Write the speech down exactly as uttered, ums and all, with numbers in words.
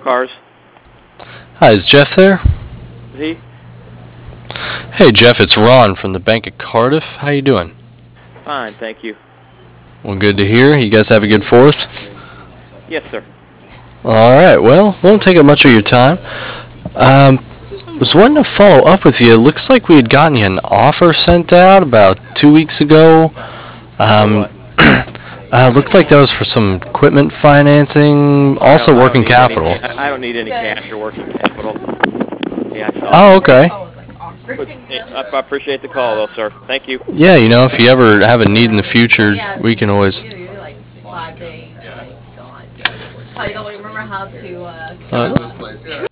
Cars. Hi, is Jeff there? Is he? Hey Jeff, it's Ron from the Bank of Cardiff. How you doing? Fine, thank you. Well, good to hear. You guys have a good fourth? Yes, sir. Alright, well, won't take up much of your time. Um, was wanting to follow up with you. It looks like we had gotten you an offer sent out about two weeks ago. Um, uh, looked like that was for some equipment financing, also I don't- I don't working need capital. any- I I don't need any cash or working capital. Yeah, I saw Oh, it. okay. But, hey, I I appreciate the call, though, sir. Thank you. Yeah, you know, if you ever have a need in the future, we can always... Five days, like, gone. Probably don't remember how to, uh... Uh,